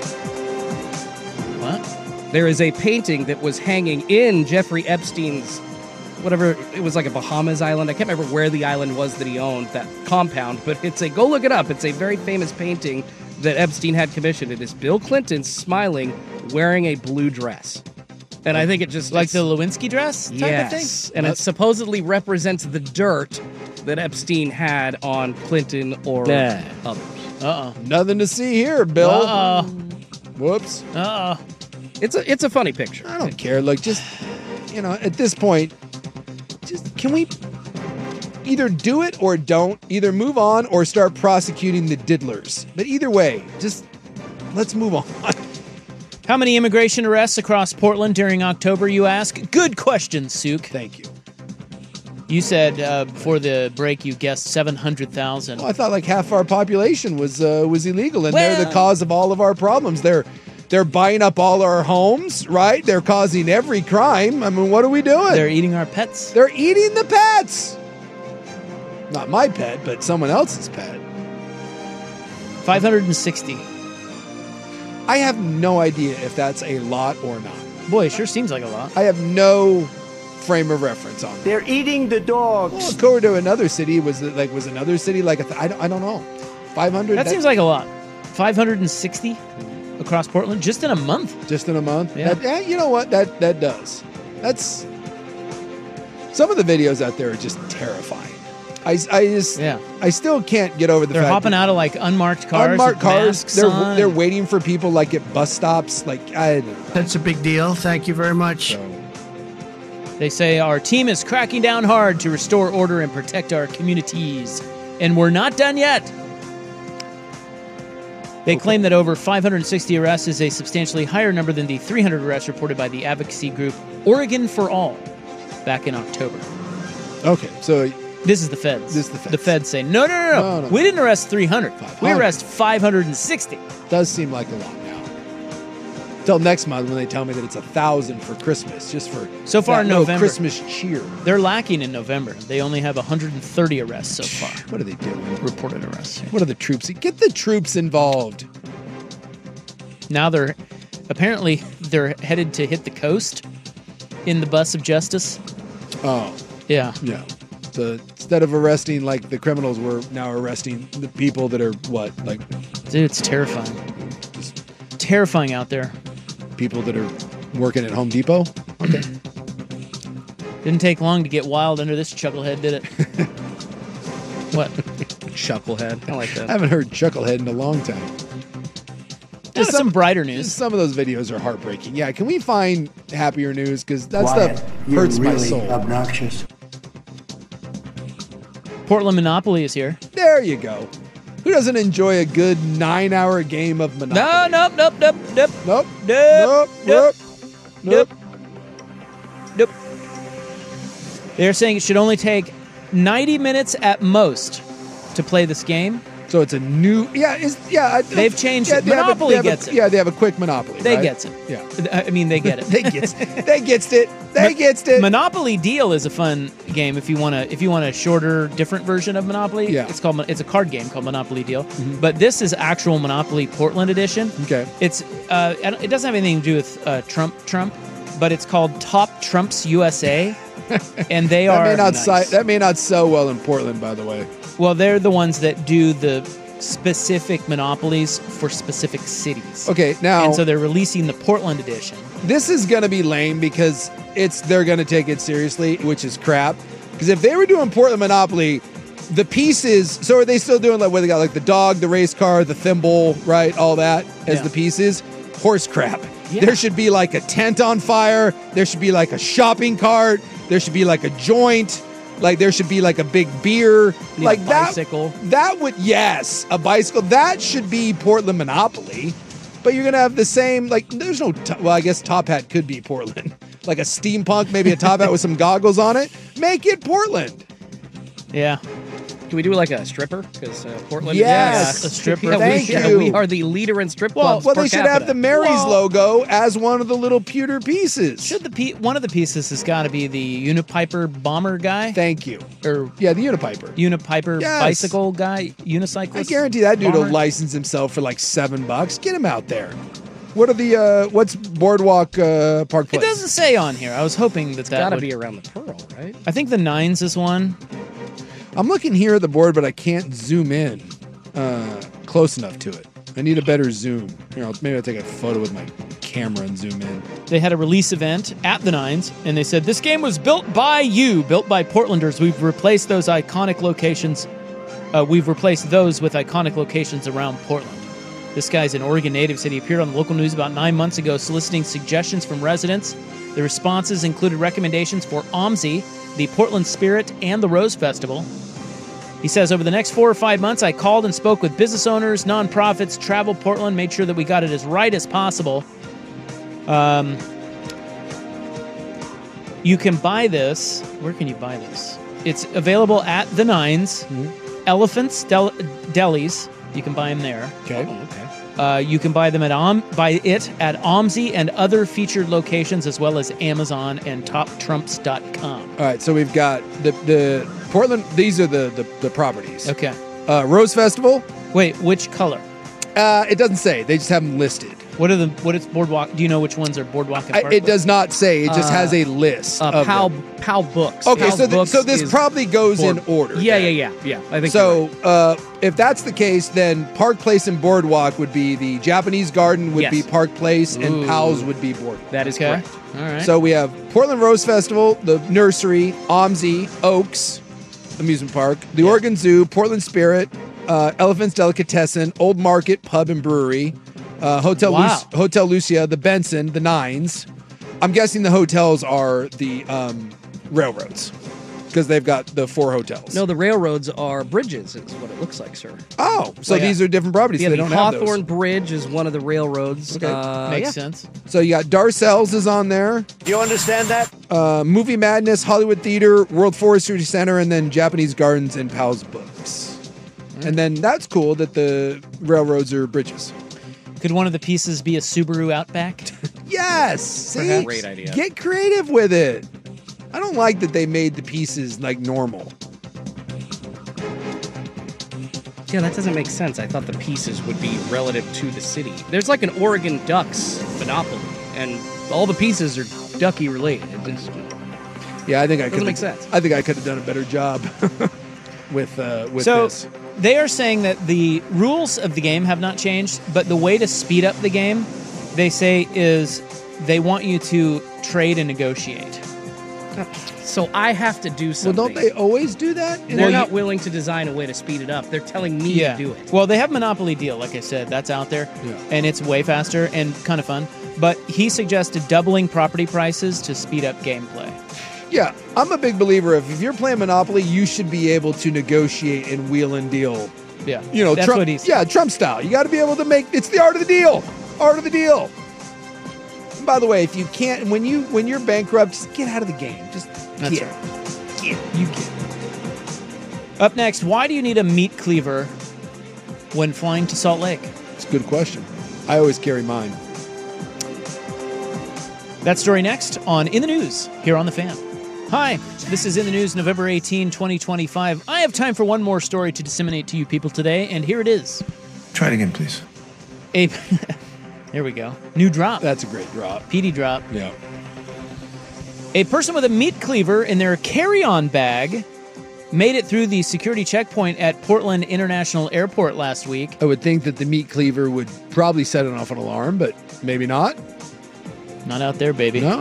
Speaker 4: What?
Speaker 7: There is a painting that was hanging in Jeffrey Epstein's, whatever, it was like a Bahamas island. I can't remember where the island was that he owned, that compound, but go look it up. It's a very famous painting that Epstein had commissioned. It is Bill Clinton smiling, wearing a blue dress. And I think it just...
Speaker 4: Like the Lewinsky dress type of thing?
Speaker 7: Yes, and it supposedly represents the dirt that Epstein had on Clinton or others.
Speaker 4: Uh-oh.
Speaker 6: Nothing to see here, Bill.
Speaker 4: Uh-oh.
Speaker 6: Whoops.
Speaker 4: Uh-oh.
Speaker 7: It's a funny picture.
Speaker 6: I don't care. Like, just, at this point, just, can we either do it or don't? Either move on or start prosecuting the diddlers. But either way, just let's move on.
Speaker 4: How many immigration arrests across Portland during October, you ask? Good question, Sook.
Speaker 6: Thank you.
Speaker 4: You said before the break you guessed 700,000.
Speaker 6: Well, I thought like half our population was illegal, and they're the
Speaker 4: Well-
Speaker 6: cause of all of our problems. They're buying up all our homes, right? They're causing every crime. I mean, what are we doing?
Speaker 4: They're eating our pets.
Speaker 6: They're eating the pets. Not my pet, but someone else's pet.
Speaker 4: 560.
Speaker 6: I have no idea if that's a lot or not.
Speaker 4: Boy, it sure seems like a lot.
Speaker 6: I have no frame of reference on that.
Speaker 8: They're eating the dogs.
Speaker 6: Well, according to another city, was another city like I don't know, 500?
Speaker 4: That seems like a lot. 560 across Portland just in a month.
Speaker 6: Just in a month.
Speaker 4: Yeah.
Speaker 6: You know what? That does. That's some of the videos out there are just terrifying. I still can't get over the
Speaker 4: They're
Speaker 6: fact
Speaker 4: hopping
Speaker 6: that
Speaker 4: out of like unmarked cars.
Speaker 6: unmarked
Speaker 4: with
Speaker 6: cars.
Speaker 4: masks on.
Speaker 6: They're waiting for people like at bus stops. Like I don't know.
Speaker 8: That's a big deal. Thank you very much.
Speaker 4: They say our team is cracking down hard to restore order and protect our communities. And we're not done yet. They claim that over 560 arrests is a substantially higher number than the 300 arrests reported by the advocacy group Oregon for All back in October.
Speaker 6: Okay, so
Speaker 4: This is the feds.
Speaker 6: This is the feds.
Speaker 4: The feds say, no. We didn't arrest 300. We arrest 560.
Speaker 6: Does seem like a lot now. Till next month when they tell me that it's 1,000 for Christmas, just for
Speaker 4: So far
Speaker 6: that
Speaker 4: in
Speaker 6: little
Speaker 4: November.
Speaker 6: Christmas cheer.
Speaker 4: They're lacking in November. They only have 130 arrests so far.
Speaker 6: What are they doing?
Speaker 4: Reported arrests.
Speaker 6: What are the troops? Get the troops involved.
Speaker 4: Now they're headed to hit the coast in the bus of justice.
Speaker 6: Oh,
Speaker 4: Yeah.
Speaker 6: yeah. So instead of arresting like the criminals, we're now arresting the people that are what, like
Speaker 4: Dude, it's terrifying. Terrifying out there.
Speaker 6: people that are working at Home Depot. Okay.
Speaker 4: Didn't take long to get wild under this chucklehead, did it? What?
Speaker 7: Chucklehead. I like
Speaker 6: I
Speaker 7: that.
Speaker 6: haven't heard Chucklehead in a long time.
Speaker 4: Just some brighter news.
Speaker 6: Some of those videos are heartbreaking. Yeah, can we find happier news? Because that stuff hurts my soul.
Speaker 8: Obnoxious.
Speaker 4: Portland Monopoly is here.
Speaker 6: There you go. Who doesn't enjoy a good 9-hour game of Monopoly?
Speaker 4: Nope.
Speaker 6: Nope.
Speaker 4: They're saying it should only take 90 minutes at most to play this game.
Speaker 6: So it's a new,
Speaker 4: They've changed it.
Speaker 6: they have
Speaker 4: Monopoly gets it.
Speaker 6: Yeah, they have a quick Monopoly.
Speaker 4: They
Speaker 6: right?
Speaker 4: gets it.
Speaker 6: Yeah,
Speaker 4: I mean, they get it.
Speaker 6: they gets it. They gets it.
Speaker 4: Monopoly Deal is a fun game if you want a shorter, different version of Monopoly.
Speaker 6: Yeah.
Speaker 4: It's a card game called Monopoly Deal. But this is actual Monopoly Portland edition.
Speaker 6: Okay.
Speaker 4: It's it doesn't have anything to do with Trump, but it's called Top Trumps USA, and they
Speaker 6: That
Speaker 4: are
Speaker 6: may not
Speaker 4: nice.
Speaker 6: that may not sell well in Portland, by the way.
Speaker 4: Well, they're the ones that do the specific monopolies for specific cities.
Speaker 6: Okay, now
Speaker 4: And so they're releasing the Portland edition.
Speaker 6: this is going to be lame because they're going to take it seriously, which is crap. Because if they were doing Portland Monopoly, the pieces. So are they still doing like what they got, like the dog, the race car, the thimble, right? All that as the pieces. Horse crap.
Speaker 4: Yeah.
Speaker 6: There should be like a tent on fire. There should be like a shopping cart. There should be like a joint. Like there should be like a big beer.
Speaker 4: Yeah,
Speaker 6: like
Speaker 4: bicycle.
Speaker 6: That would, yes, a bicycle. That should be Portland Monopoly. But you're going to have the same, like, there's no, well, I guess Top Hat could be Portland. Like a steampunk, maybe a top hat with some goggles on it. Make it Portland.
Speaker 4: Yeah.
Speaker 7: Can we do like a stripper? Because Portland
Speaker 6: Yes,
Speaker 4: a stripper.
Speaker 7: Yeah,
Speaker 6: Thank you.
Speaker 7: we are the leader in strip clubs.
Speaker 6: Well,
Speaker 7: per
Speaker 6: they should have
Speaker 7: capita.
Speaker 6: the Mary's logo as one of the little pewter pieces.
Speaker 4: Should one of the pieces has got to be the Unipiper bomber guy?
Speaker 6: Thank you.
Speaker 4: Or
Speaker 6: Yeah, the Unipiper.
Speaker 4: Unipiper
Speaker 6: Yes.
Speaker 4: bicycle guy, unicyclist?
Speaker 6: I guarantee that dude will
Speaker 4: bomber?
Speaker 6: license himself for like $7. Get him out there. What are the what's Boardwalk Park
Speaker 4: It
Speaker 6: Place?
Speaker 4: doesn't say on here. I was hoping that
Speaker 7: Got to
Speaker 4: would
Speaker 7: be around the Pearl, right?
Speaker 4: I think the Nines is one.
Speaker 6: I'm looking here at the board, but I can't zoom in close enough to it. I need a better zoom. Here, maybe I'll take a photo with my camera and zoom in.
Speaker 4: They had a release event at the Nines, and they said, this game was built by you, built by Portlanders. We've replaced those iconic locations. We've replaced those with iconic locations around Portland. This guy's an Oregon native, said he appeared on the local news about 9 months ago soliciting suggestions from residents. The responses included recommendations for OMSI, the Portland Spirit, and the Rose Festival. He says, over the next 4 or 5 months, I called and spoke with business owners, nonprofits, Travel Portland, made sure that we got it as right as possible. You can buy this. Where can you buy this? It's available at the Nines, Elephants Delis. You can buy them there.
Speaker 6: Okay.
Speaker 4: You can buy them at OMSI and other featured locations, as well as Amazon and TopTrumps.com.
Speaker 6: All right, so we've got the Portland. These are the properties.
Speaker 4: Okay.
Speaker 6: Rose Festival.
Speaker 4: Wait, which color?
Speaker 6: It doesn't say. They just have them listed.
Speaker 4: What is Boardwalk? Do you know which ones are Boardwalk and Park?
Speaker 6: It does not say. It just has a list. of
Speaker 7: Pal
Speaker 6: them.
Speaker 7: Books.
Speaker 6: Okay,
Speaker 7: Pal
Speaker 6: so
Speaker 7: Books
Speaker 6: this
Speaker 7: is
Speaker 6: probably goes in
Speaker 7: Board-
Speaker 6: order.
Speaker 7: Yeah.
Speaker 6: then.
Speaker 7: I think
Speaker 6: So,
Speaker 7: you're right.
Speaker 6: if that's the case, then Park Place and Boardwalk would be the Japanese Garden would
Speaker 7: Yes.
Speaker 6: be Park Place, and
Speaker 4: Ooh.
Speaker 6: Pals would be Boardwalk.
Speaker 7: That is
Speaker 4: Okay.
Speaker 7: correct.
Speaker 4: All right.
Speaker 6: So we have Portland Rose Festival, the Nursery, OMSI, Oaks Amusement Park, the Oregon Zoo, Portland Spirit, Elephants Delicatessen, Old Market Pub and Brewery, Hotel
Speaker 4: Wow.
Speaker 6: Hotel Lucia, the Benson, the Nines. I'm guessing the hotels are the railroads. because they've got the 4 hotels.
Speaker 7: No, the railroads are bridges, is what it looks like, sir.
Speaker 6: Oh, so
Speaker 7: Yeah.
Speaker 6: these are different properties.
Speaker 7: Yeah,
Speaker 6: so they
Speaker 7: the
Speaker 6: don't have
Speaker 7: Hawthorne
Speaker 6: those.
Speaker 7: Bridge is one of the railroads.
Speaker 6: Okay.
Speaker 4: Makes
Speaker 7: yeah.
Speaker 4: sense.
Speaker 6: So you got Darcel's is on there.
Speaker 8: You understand that?
Speaker 6: Movie Madness, Hollywood Theater, World Forestry Center, and then Japanese Gardens and Powell's Books. And then that's cool that the railroads are bridges.
Speaker 4: Could one of the pieces be a Subaru Outback?
Speaker 6: Yes! See?
Speaker 7: Perhaps. Great idea.
Speaker 6: Get creative with it. I don't like that they made the pieces like normal.
Speaker 7: Yeah, that doesn't make sense. I thought the pieces would be relative to the city. There's like an Oregon Ducks monopoly, and all the pieces are Ducky related. It just
Speaker 6: Yeah, I think I
Speaker 7: doesn't
Speaker 6: could
Speaker 7: make sense.
Speaker 6: I think I could have done a better job with
Speaker 4: So
Speaker 6: this.
Speaker 4: they are saying that the rules of the game have not changed, but the way to speed up the game, they say, is they want you to trade and negotiate.
Speaker 7: So I have to do
Speaker 6: Well,
Speaker 7: something.
Speaker 6: don't they always do that?
Speaker 7: They're not willing to design a way to speed it up. They're telling me to do it.
Speaker 4: Well, they have Monopoly Deal, like I said, that's out there,
Speaker 6: Yeah.
Speaker 4: and it's way faster and kind of fun. But he suggested doubling property prices to speed up gameplay.
Speaker 6: Yeah, I'm a big believer of if you're playing Monopoly, you should be able to negotiate and wheel and deal.
Speaker 4: Yeah,
Speaker 6: You know,
Speaker 4: that's
Speaker 6: Trump,
Speaker 4: what he said.
Speaker 6: yeah, Trump style. You got to be able to make. It's the art of the deal. Art of the deal. And by the way, if you can't, when you're bankrupt, just get out of the game. Just
Speaker 4: That's
Speaker 6: get.
Speaker 4: right. You get. Up next, why do you need a meat cleaver when flying to Salt Lake?
Speaker 6: It's a good question. I always carry mine.
Speaker 4: That story next on In the News here on The Fan. Hi, this is In the News, November 18, 2025. I have time for one more story to disseminate to you people today, and here it is.
Speaker 5: Try it again, please.
Speaker 4: There we go. New drop.
Speaker 6: That's a great drop.
Speaker 4: PD drop.
Speaker 6: Yeah.
Speaker 4: A person with a meat cleaver in their carry-on bag made it through the security checkpoint at Portland International Airport last week.
Speaker 6: I would think that the meat cleaver would probably set it off an alarm, but maybe not.
Speaker 4: Not out there, baby.
Speaker 6: No.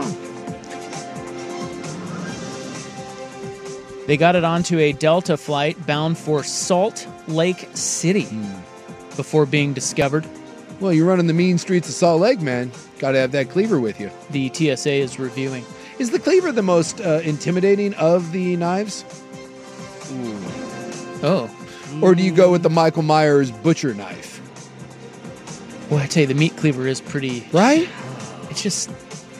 Speaker 4: They got it onto a Delta flight bound for Salt Lake City before being discovered.
Speaker 6: Well, you're running the mean streets of Salt Lake, man. Got to have that cleaver with you.
Speaker 4: The TSA is reviewing.
Speaker 6: Is the cleaver the most intimidating of the knives?
Speaker 4: Oh.
Speaker 6: Or do you go with the Michael Myers butcher knife?
Speaker 4: Well, I tell you, the meat cleaver is pretty...
Speaker 6: Right?
Speaker 4: It's just...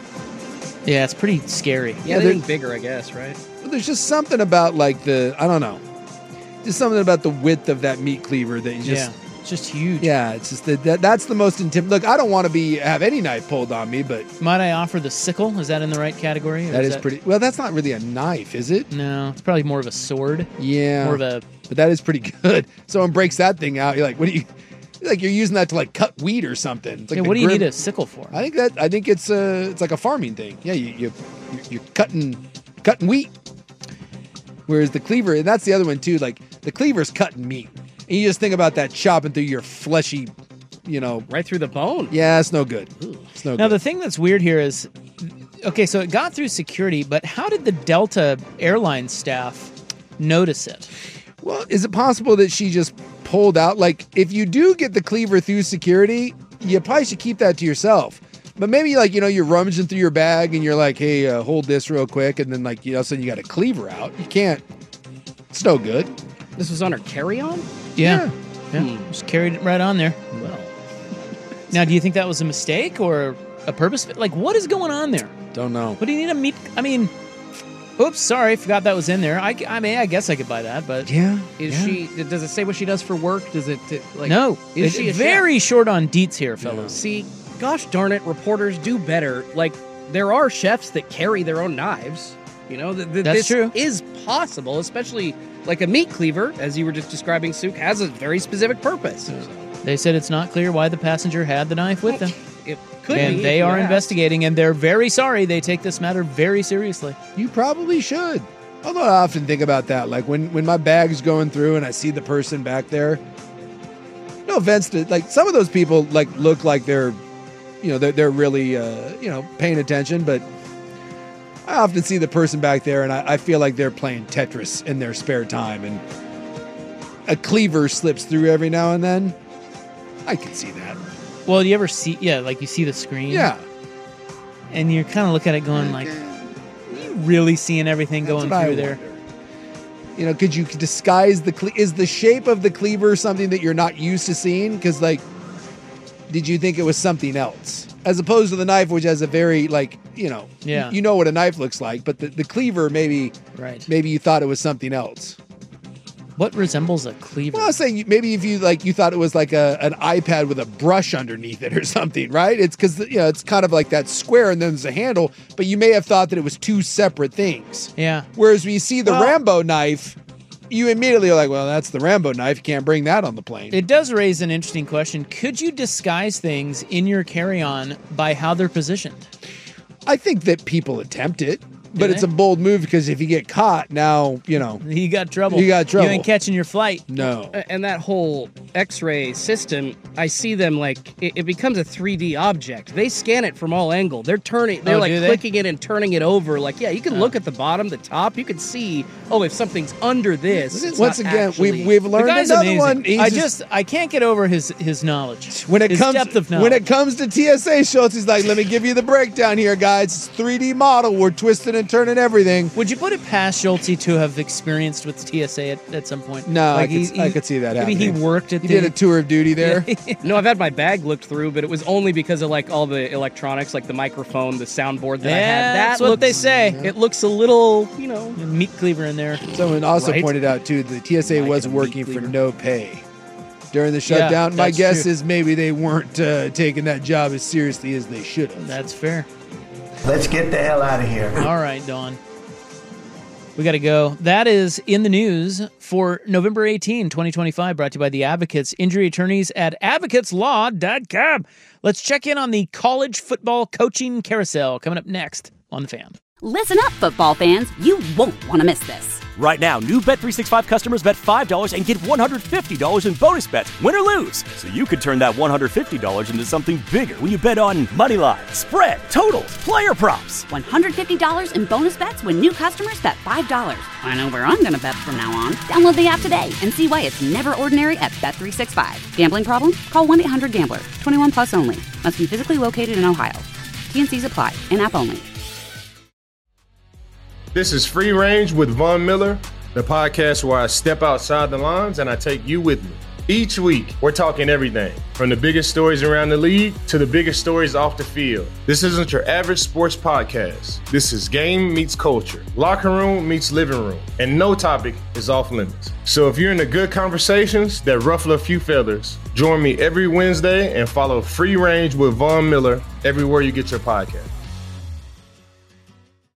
Speaker 4: Yeah, it's pretty scary.
Speaker 7: Yeah, anything bigger, I guess, right?
Speaker 6: Well, there's just something about like I don't know. Just something about the width of that meat cleaver that you just...
Speaker 4: Yeah, it's just huge.
Speaker 6: Yeah, it's just that's the most intimidating. Look, I don't want to have any knife pulled on me, but
Speaker 4: Might I offer the sickle? Is that in the right category? Or
Speaker 6: that is pretty... Well, that's not really a knife, is it?
Speaker 4: No, it's probably more of a sword.
Speaker 6: Yeah.
Speaker 4: More of a...
Speaker 6: But that is pretty good. Someone breaks that thing out, you're like, what do you... Like you're using that to like cut wheat or something. It's like
Speaker 4: Yeah,
Speaker 6: the
Speaker 4: what do you
Speaker 6: grim-
Speaker 4: need a sickle for?
Speaker 6: I think it's like a farming thing. Yeah, you're cutting wheat. Whereas the cleaver, and that's the other one too. Like the cleaver's cutting meat, and you just think about that chopping through your fleshy,
Speaker 7: right through the bone.
Speaker 6: Yeah, it's no good. It's no
Speaker 4: Now,
Speaker 6: good.
Speaker 4: the thing that's weird here is, okay, so it got through security, but how did the Delta Airlines staff notice it?
Speaker 6: Well, is it possible that she just pulled out? Like, if you do get the cleaver through security, you probably should keep that to yourself. But maybe, like, you're rummaging through your bag and you're like, hey, hold this real quick. And then, like, all of a sudden you got a cleaver out. You can't. It's no good.
Speaker 7: This was on her carry-on?
Speaker 4: Yeah. Just carried it right on there.
Speaker 7: Well,
Speaker 4: Now, do you think that was a mistake or a purpose? Like, what is going on there?
Speaker 6: Don't know.
Speaker 4: What do you need a meat? I mean, oops, sorry, forgot that was in there. I mean, I guess I could buy that, but
Speaker 6: Yeah.
Speaker 7: is she? Does it say what she does for work? Does it like?
Speaker 4: no.
Speaker 7: Is she a
Speaker 4: very short on deets here, fellas?
Speaker 7: See, gosh darn it, reporters do better. Like, there are chefs that carry their own knives.
Speaker 4: That's
Speaker 7: this
Speaker 4: true.
Speaker 7: is possible, especially like a meat cleaver, as you were just describing, Suk, has a very specific purpose.
Speaker 4: They said it's not clear why the passenger had the knife with them.
Speaker 7: It could
Speaker 4: And
Speaker 7: be.
Speaker 4: they
Speaker 7: if you
Speaker 4: are
Speaker 7: ask.
Speaker 4: investigating, and they're very sorry. They take this matter very seriously.
Speaker 6: You probably should. Although I often think about that. Like, when my bag's going through and I see the person back there, no offense to, like, some of those people, like, look like they're really, paying attention, but I often see the person back there and I feel like they're playing Tetris in their spare time, and a cleaver slips through every now and then. I can see that.
Speaker 4: Well, you ever see, like you see the screen?
Speaker 6: Yeah.
Speaker 4: And you're kind of looking at it going like, are you really seeing everything going
Speaker 6: That's what I
Speaker 4: through there?
Speaker 6: wonder. You know, could you disguise is the shape of the cleaver something that you're not used to seeing? Because, like, did you think it was something else? As opposed to the knife, which has a very, like, you know, you know what a knife looks like, but the cleaver, maybe you thought it was something else.
Speaker 4: What resembles a cleaver?
Speaker 6: Well, I was saying maybe if you thought it was like an iPad with a brush underneath it or something, right? It's because, you know, it's kind of like that square and then there's a handle, but you may have thought that it was two separate things.
Speaker 4: Yeah.
Speaker 6: Whereas when you see the Rambo knife, you immediately are like, well, that's the Rambo knife. You can't bring that on the plane.
Speaker 4: It does raise an interesting question. Could you disguise things in your carry-on by how they're positioned?
Speaker 6: I think that people attempt it. But it's a bold move because if you get caught, now, you know.
Speaker 4: You got trouble.
Speaker 6: You got trouble.
Speaker 4: You ain't catching your flight.
Speaker 6: No.
Speaker 7: And that whole X-ray system, I see them like, it becomes a 3D object. They scan it from all angles. They're clicking it and turning it over. Like, yeah, you can look at the bottom, the top. You can see, if something's under this.
Speaker 6: Once again, we've learned another one.
Speaker 4: I can't get over his knowledge.
Speaker 6: His depth of knowledge. When it comes to TSA, Schultz, he's like, let me give you the breakdown here, guys. It's 3D model. We're twisting and turning everything.
Speaker 4: Would you put it past Schultz to have experienced with TSA at some point?
Speaker 6: No, like I could see that happening.
Speaker 4: Maybe he worked at
Speaker 6: He did a tour of duty there.
Speaker 7: No, I've had my bag looked through, but it was only because of like all the electronics, like the microphone, the soundboard that I had.
Speaker 4: That's what they say.
Speaker 7: It looks a little, you know,
Speaker 4: meat cleaver in there.
Speaker 6: Someone also pointed out too the TSA was working for no pay during the shutdown. My guess is maybe they weren't taking that job as seriously as they should have.
Speaker 4: That's fair.
Speaker 8: Let's get the hell out of here.
Speaker 4: All right, Dawn. We got to go. That is in the news for November 18, 2025, brought to you by the Advocates, injury attorneys at advocateslaw.com. Let's check in on the college football coaching carousel coming up next on The Fan.
Speaker 1: Listen up, football fans. You won't want to miss this.
Speaker 2: Right now, new Bet365 customers bet $5 and get $150 in bonus bets, win or lose. So you could turn that $150 into something bigger when you bet on moneyline, spread, totals, player props.
Speaker 1: $150 in bonus bets when new customers bet $5. I know where I'm going to bet from now on. Download the app today and see why it's never ordinary at Bet365. Gambling problem? Call 1-800-GAMBLER. 21 plus only. Must be physically located in Ohio. T&Cs apply. In-app only.
Speaker 3: This is Free Range with Von Miller, the podcast where I step outside the lines and I take you with me. Each week, we're talking everything from the biggest stories around the league to the biggest stories off the field. This isn't your average sports podcast. This is game meets culture, locker room meets living room, and no topic is off limits. So if you're into good conversations that ruffle a few feathers, join me every Wednesday and follow Free Range with Von Miller everywhere you get your podcast.